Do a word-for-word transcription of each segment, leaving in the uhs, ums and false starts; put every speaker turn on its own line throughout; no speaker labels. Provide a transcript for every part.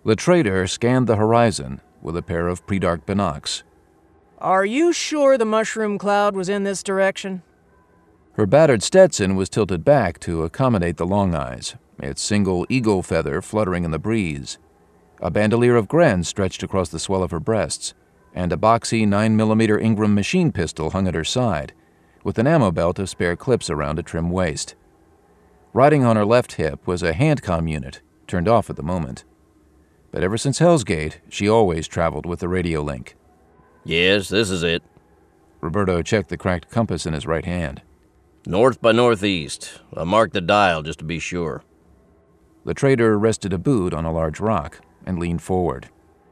The trader scanned the horizon with a pair of pre-dark binocs.
Are you sure the mushroom cloud was in this direction?
Her battered Stetson was tilted back to accommodate the long eyes, its single eagle feather fluttering in the breeze. A bandolier of Gren stretched across the swell of her breasts, and a boxy nine millimeter Ingram machine pistol hung at her side, with an ammo belt of spare clips around a trim waist. Riding on her left hip was a handcom unit, turned off at the moment. But ever since Hell's Gate, she always traveled with the radio link.
Yes, this is it.
Roberto checked the cracked compass in his right hand.
North by northeast. I'll mark the dial just to be sure.
The trader rested a boot on a large rock and leaned forward.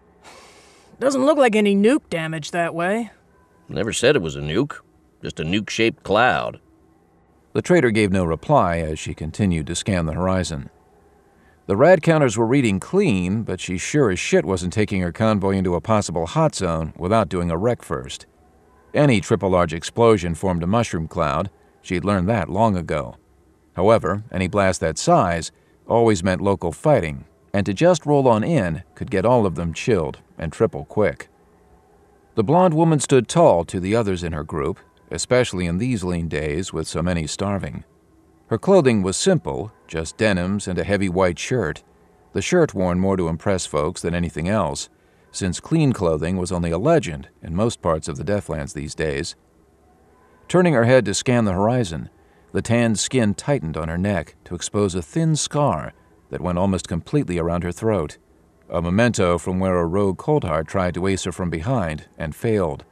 Doesn't look like any nuke damage that way.
Never said it was a nuke. Just a nuke-shaped cloud.
The trader gave no reply as she continued to scan the horizon. The rad counters were reading clean, but she sure as shit wasn't taking her convoy into a possible hot zone without doing a wreck first. Any triple-large explosion formed a mushroom cloud. She'd learned that long ago. However, any blast that size always meant local fighting, and to just roll on in could get all of them chilled and triple quick. The blonde woman stood tall to the others in her group, especially in these lean days with so many starving. Her clothing was simple, just denims and a heavy white shirt, the shirt worn more to impress folks than anything else, since clean clothing was only a legend in most parts of the Deathlands these days. Turning her head to scan the horizon, the tanned skin tightened on her neck to expose a thin scar that went almost completely around her throat, a memento from where a rogue Coldheart tried to ace her from behind and failed.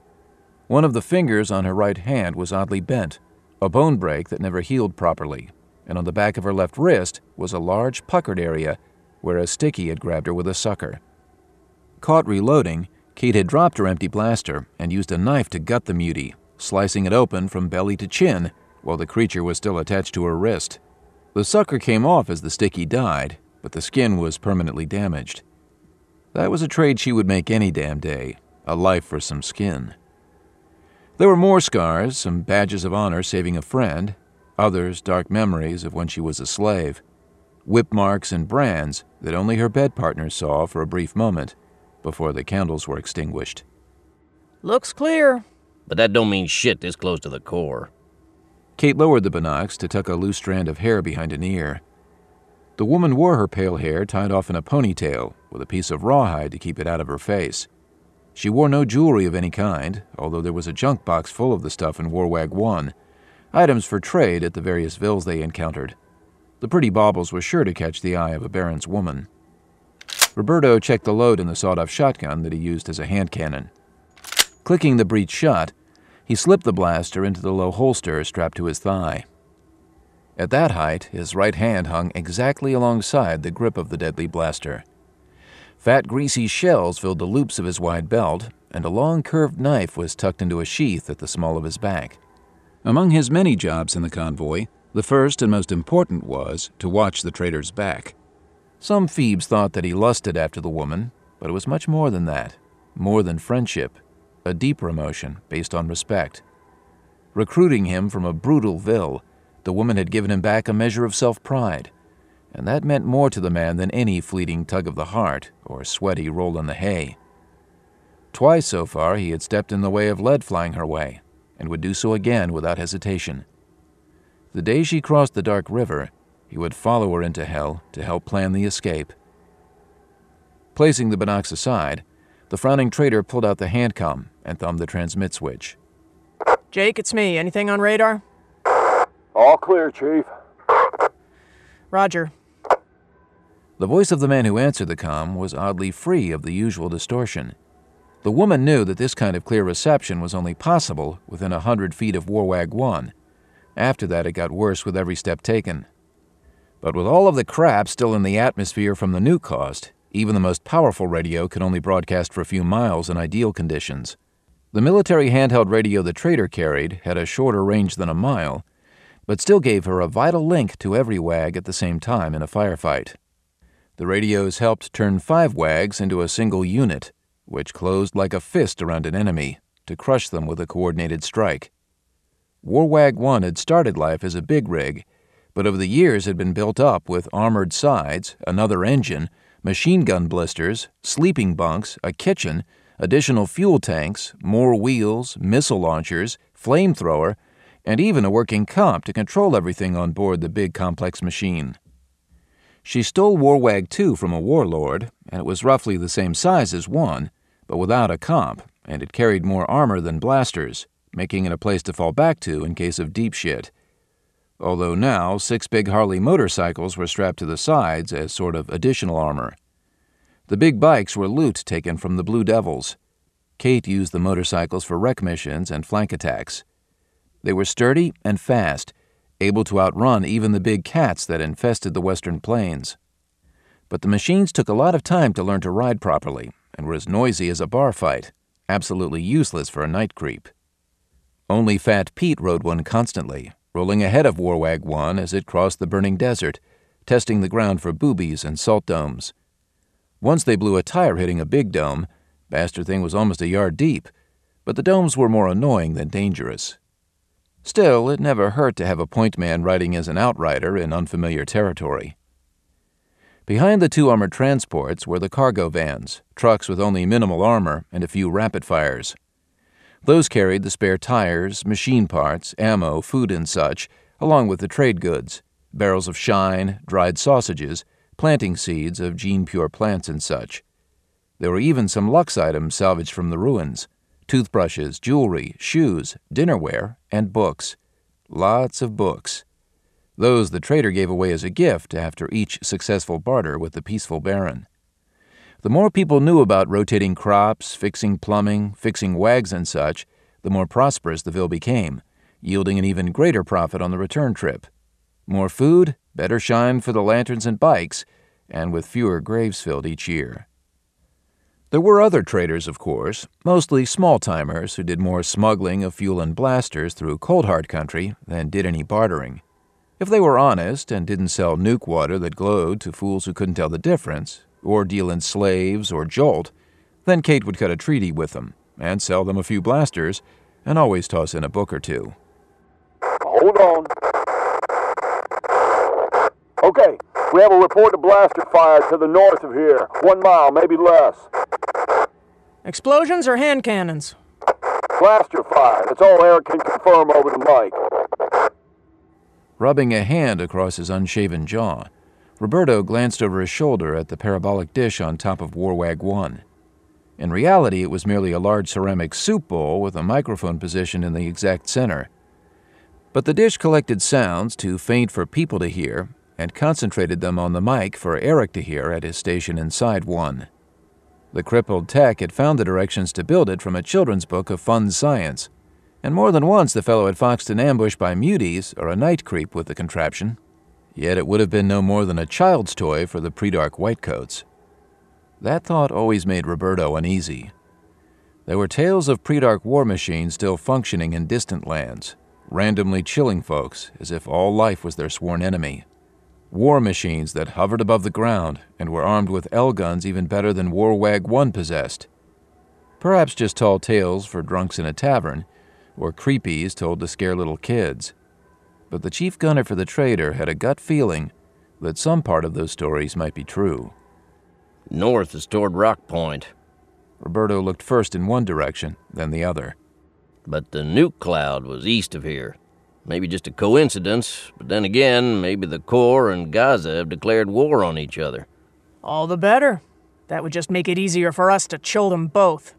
One of the fingers on her right hand was oddly bent, a bone break that never healed properly, and on the back of her left wrist was a large puckered area where a sticky had grabbed her with a sucker. Caught reloading, Kate had dropped her empty blaster and used a knife to gut the mutie, slicing it open from belly to chin while the creature was still attached to her wrist. The sucker came off as the sticky died, but the skin was permanently damaged. That was a trade she would make any damn day, a life for some skin. There were more scars, some badges of honor saving a friend, others dark memories of when she was a slave, whip marks and brands that only her bed partner saw for a brief moment before the candles were extinguished.
Looks clear.
But that don't mean shit this close to the core.
Kate lowered the binocs to tuck a loose strand of hair behind an ear. The woman wore her pale hair tied off in a ponytail with a piece of rawhide to keep it out of her face. She wore no jewelry of any kind, although there was a junk box full of the stuff in Warwag one, items for trade at the various vills they encountered. The pretty baubles were sure to catch the eye of a baron's woman. Roberto checked the load in the sawed-off shotgun that he used as a hand cannon. Clicking the breech shot, he slipped the blaster into the low holster strapped to his thigh. At that height, his right hand hung exactly alongside the grip of the deadly blaster. Fat, greasy shells filled the loops of his wide belt, and a long curved knife was tucked into a sheath at the small of his back. Among his many jobs in the convoy, the first and most important was to watch the trader's back. Some Phoebes thought that he lusted after the woman, but it was much more than that, more than friendship, a deeper emotion based on respect. Recruiting him from a brutal vill, the woman had given him back a measure of self-pride, and that meant more to the man than any fleeting tug of the heart or sweaty roll in the hay. Twice so far he had stepped in the way of lead flying her way, and would do so again without hesitation. The day she crossed the dark river, he would follow her into hell to help plan the escape. Placing the binocs aside, the frowning trader pulled out the handcom and thumbed the transmit switch.
Jake, it's me. Anything on radar?
All clear, Chief.
Roger.
The voice of the man who answered the comm was oddly free of the usual distortion. The woman knew that this kind of clear reception was only possible within a hundred feet of Warwag one. After that, it got worse with every step taken. But with all of the crap still in the atmosphere from the nuke cost, even the most powerful radio could only broadcast for a few miles in ideal conditions. The military handheld radio the trader carried had a shorter range than a mile, but still gave her a vital link to every wag at the same time in a firefight. The radios helped turn five wags into a single unit, which closed like a fist around an enemy to crush them with a coordinated strike. Warwag one had started life as a big rig, but over the years had been built up with armored sides, another engine, machine gun blisters, sleeping bunks, a kitchen, additional fuel tanks, more wheels, missile launchers, flamethrower, and even a working comp to control everything on board the big complex machine. She stole Warwag two from a warlord, and it was roughly the same size as one, but without a comp, and it carried more armor than blasters, making it a place to fall back to in case of deep shit. Although now, six big Harley motorcycles were strapped to the sides as sort of additional armor. The big bikes were loot taken from the Blue Devils. Kate used the motorcycles for wreck missions and flank attacks. They were sturdy and fast, able to outrun even the big cats that infested the western plains. But the machines took a lot of time to learn to ride properly and were as noisy as a bar fight, absolutely useless for a night creep. Only Fat Pete rode one constantly, rolling ahead of Warwag one as it crossed the burning desert, testing the ground for boobies and salt domes. Once they blew a tire hitting a big dome, bastard thing was almost a yard deep, but the domes were more annoying than dangerous. Still, it never hurt to have a point man riding as an outrider in unfamiliar territory. Behind the two armored transports were the cargo vans, trucks with only minimal armor and a few rapid fires. Those carried the spare tires, machine parts, ammo, food and such, along with the trade goods, barrels of shine, dried sausages, planting seeds of gene-pure plants and such. There were even some Lux items salvaged from the ruins, toothbrushes, jewelry, shoes, dinnerware, and books. Lots of books. Those the trader gave away as a gift after each successful barter with the peaceful Baron. The more people knew about rotating crops, fixing plumbing, fixing wags and such, the more prosperous the Ville became, yielding an even greater profit on the return trip. More food, better shine for the lanterns and bikes, and with fewer graves filled each year. There were other traders, of course, mostly small-timers who did more smuggling of fuel and blasters through Coldheart country than did any bartering. If they were honest and didn't sell nuke water that glowed to fools who couldn't tell the difference, or deal in slaves or jolt, then Kate would cut a treaty with them and sell them a few blasters and always toss in a book or two.
Hold on. Okay, we have a report of blaster fire to the north of here. One mile, maybe less.
Explosions or hand cannons?
Blaster fire. That's all Eric can confirm over the mic.
Rubbing a hand across his unshaven jaw, Roberto glanced over his shoulder at the parabolic dish on top of Warwag one. In reality, it was merely a large ceramic soup bowl with a microphone positioned in the exact center. But the dish collected sounds too faint for people to hear and concentrated them on the mic for Eric to hear at his station inside one. The crippled tech had found the directions to build it from a children's book of fun science, and more than once the fellow had foxed an ambush by muties or a night creep with the contraption. Yet it would have been no more than a child's toy for the pre-dark whitecoats. That thought always made Roberto uneasy. There were tales of pre-dark war machines still functioning in distant lands, randomly chilling folks as if all life was their sworn enemy. War machines that hovered above the ground and were armed with L guns even better than Warwag one possessed. Perhaps just tall tales for drunks in a tavern, or creepies told to scare little kids. But the chief gunner for the trader had a gut feeling that some part of those stories might be true.
North is toward Rock Point.
Roberto looked first in one direction, then the other.
But the nuke cloud was east of here. Maybe just a coincidence, but then again, maybe the Corps and Gaza have declared war on each other.
All the better. That would just make it easier for us to chill them both.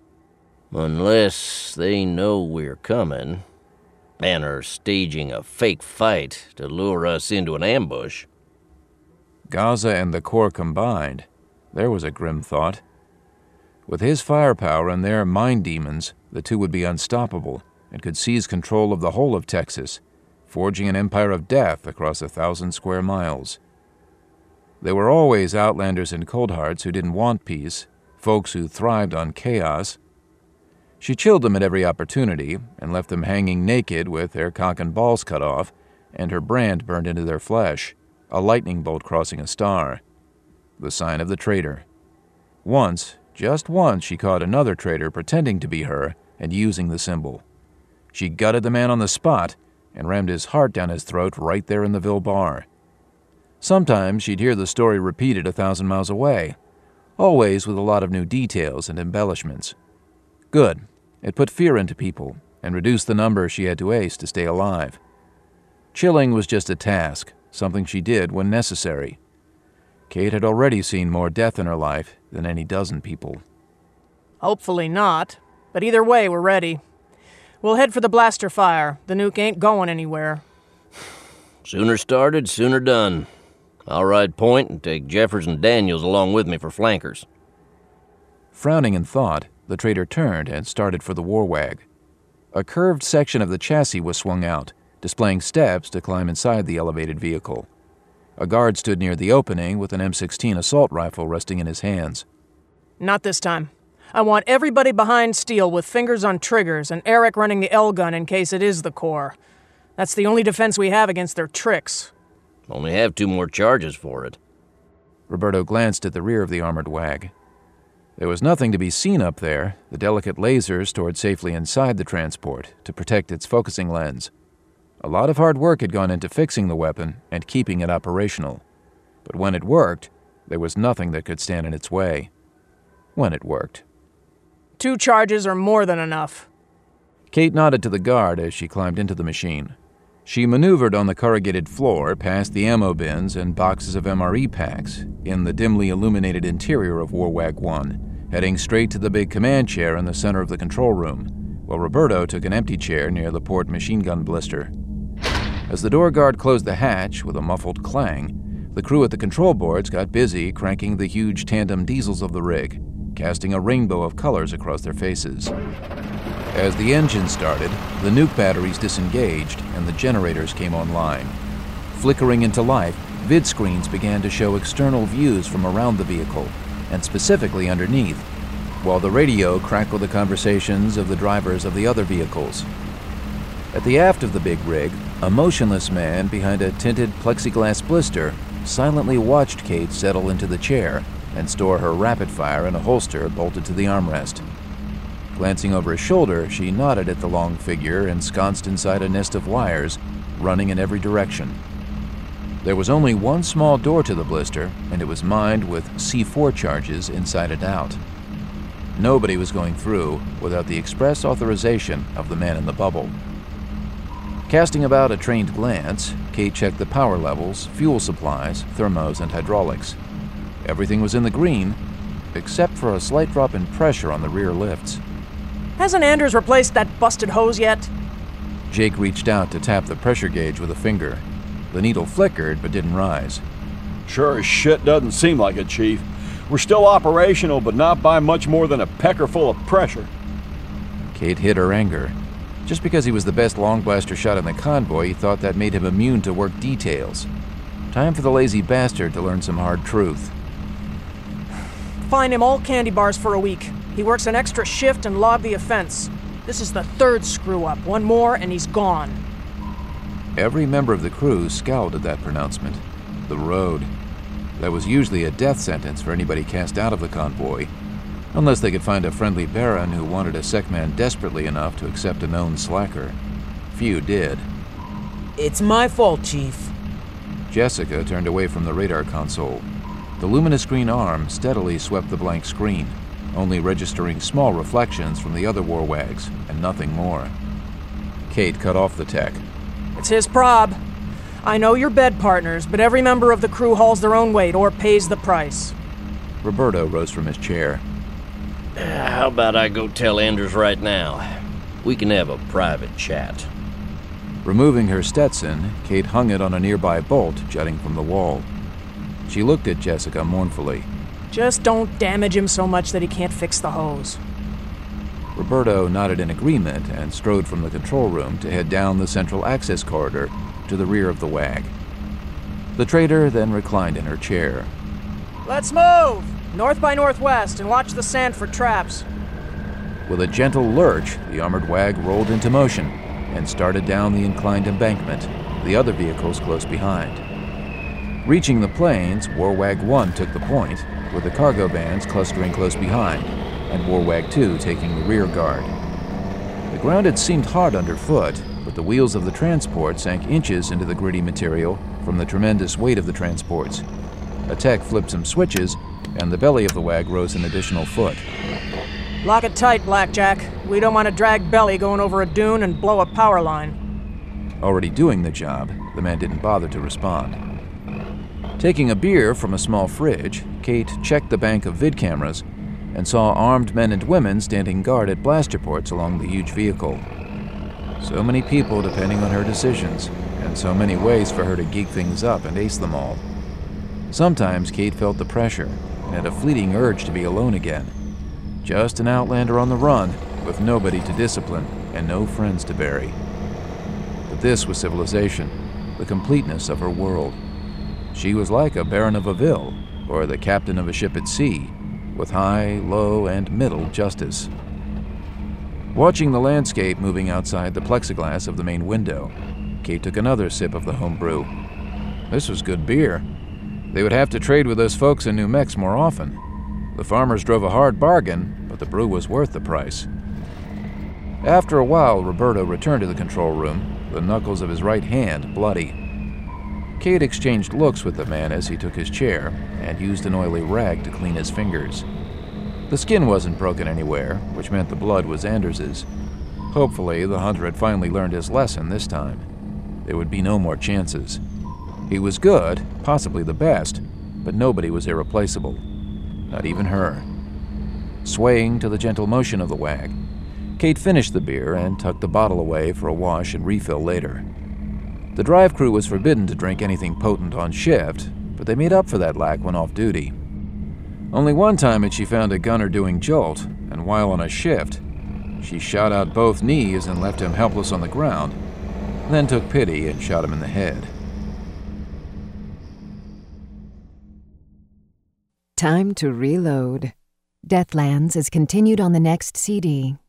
Unless they know we're coming and are staging a fake fight to lure us into an ambush.
Gaza and the Corps combined. There was a grim thought. With his firepower and their mind demons, the two would be unstoppable and could seize control of the whole of Texas, forging an empire of death across a thousand square miles. There were always outlanders and coldhearts who didn't want peace, folks who thrived on chaos. She chilled them at every opportunity and left them hanging naked with their cock and balls cut off and her brand burned into their flesh, a lightning bolt crossing a star. The sign of the traitor. Once, just once, she caught another traitor pretending to be her and using the symbol. She gutted the man on the spot and rammed his heart down his throat right there in the Ville bar. Sometimes she'd hear the story repeated a thousand miles away, always with a lot of new details and embellishments. Good. It put fear into people and reduced the number she had to ace to stay alive. Chilling was just a task, something she did when necessary. Kate had already seen more death in her life than any dozen people.
Hopefully not, but either way, we're ready. We'll head for the blaster fire. The nuke ain't going anywhere.
Sooner started, sooner done. I'll ride point and take Jeffers and Daniels along with me for flankers.
Frowning in thought, the trader turned and started for the Warwag. A curved section of the chassis was swung out, displaying steps to climb inside the elevated vehicle. A guard stood near the opening with an M sixteen assault rifle resting in his hands.
Not this time. I want everybody behind steel with fingers on triggers and Eric running the L-gun in case it is the Corps. That's the only defense we have against their tricks.
Only have two more charges for it.
Roberto glanced at the rear of the armored wag. There was nothing to be seen up there. The delicate lasers stored safely inside the transport to protect its focusing lens. A lot of hard work had gone into fixing the weapon and keeping it operational. But when it worked, there was nothing that could stand in its way. When it worked.
Two charges are more than enough.
Kate nodded to the guard as she climbed into the machine. She maneuvered on the corrugated floor past the ammo bins and boxes of M R E packs in the dimly illuminated interior of Warwag one, heading straight to the big command chair in the center of the control room, while Roberto took an empty chair near the port machine gun blister. As the door guard closed the hatch with a muffled clang, the crew at the control boards got busy cranking the huge tandem diesels of the rig, casting a rainbow of colors across their faces. As the engine started, the nuke batteries disengaged and the generators came online. Flickering into life, vid screens began to show external views from around the vehicle, and specifically underneath, while the radio crackled the conversations of the drivers of the other vehicles. At the aft of the big rig, a motionless man behind a tinted plexiglass blister silently watched Kate settle into the chair and store her rapid fire in a holster bolted to the armrest. Glancing over his shoulder, she nodded at the long figure ensconced inside a nest of wires, running in every direction. There was only one small door to the blister, and it was mined with C four charges inside and out. Nobody was going through without the express authorization of the man in the bubble. Casting about a trained glance, Kate checked the power levels, fuel supplies, thermos, and hydraulics. Everything was in the green, except for a slight drop in pressure on the rear lifts.
Hasn't Anders replaced that busted hose yet?
Jake reached out to tap the pressure gauge with a finger. The needle flickered but didn't rise.
Sure as shit doesn't seem like it, Chief. We're still operational, but not by much more than a pecker full of pressure.
Kate hid her anger. Just because he was the best long blaster shot in the convoy, he thought that made him immune to work details. Time for the lazy bastard to learn some hard truth.
Fine him all candy bars for a week. He works an extra shift and log the offense. This is the third screw-up. One more and he's gone.
Every member of the crew scowled at that pronouncement. The road. That was usually a death sentence for anybody cast out of the convoy, unless they could find a friendly Baron who wanted a sec man desperately enough to accept a known slacker. Few did.
It's my fault, Chief.
Jessica turned away from the radar console. The luminous green arm steadily swept the blank screen, only registering small reflections from the other Warwags, and nothing more. Kate cut off the tech.
It's his prob. I know you're bed partners, but every member of the crew hauls their own weight or pays the price.
Roberto rose from his chair.
How about I go tell Anders right now? We can have a private chat.
Removing her Stetson, Kate hung it on a nearby bolt jutting from the wall. She looked at Jessica mournfully.
Just don't damage him so much that he can't fix the hose.
Roberto nodded in agreement and strode from the control room to head down the central access corridor to the rear of the wag. The trader then reclined in her chair.
Let's move! North by northwest and watch the sand for traps.
With a gentle lurch, the armored wag rolled into motion and started down the inclined embankment, the other vehicles close behind. Reaching the plains, Warwag one took the point, with the cargo vans clustering close behind, and Warwag two taking the rear guard. The ground had seemed hard underfoot, but the wheels of the transport sank inches into the gritty material from the tremendous weight of the transports. A tech flipped some switches, and the belly of the wag rose an additional foot.
Lock it tight, Blackjack. We don't want to drag Belly going over a dune and blow a power line.
Already doing the job, the man didn't bother to respond. Taking a beer from a small fridge, Kate checked the bank of vid cameras and saw armed men and women standing guard at blaster ports along the huge vehicle. So many people depending on her decisions, and so many ways for her to geek things up and ace them all. Sometimes Kate felt the pressure and had a fleeting urge to be alone again. Just an outlander on the run, with nobody to discipline and no friends to bury. But this was civilization, the completeness of her world. She was like a Baron of a Ville, or the captain of a ship at sea, with high, low, and middle justice. Watching the landscape moving outside the plexiglass of the main window, Kate took another sip of the home brew. This was good beer. They would have to trade with those folks in New Mex more often. The farmers drove a hard bargain, but the brew was worth the price. After a while, Roberto returned to the control room, the knuckles of his right hand bloody. Kate exchanged looks with the man as he took his chair and used an oily rag to clean his fingers. The skin wasn't broken anywhere, which meant the blood was Anders's. Hopefully, the hunter had finally learned his lesson this time. There would be no more chances. He was good, possibly the best, but nobody was irreplaceable. Not even her. Swaying to the gentle motion of the wag, Kate finished the beer and tucked the bottle away for a wash and refill later. The drive crew was forbidden to drink anything potent on shift, but they made up for that lack when off duty. Only one time had she found a gunner doing jolt, and while on a shift, she shot out both knees and left him helpless on the ground, then took pity and shot him in the head.
Time to reload. Deathlands is continued on the next C D.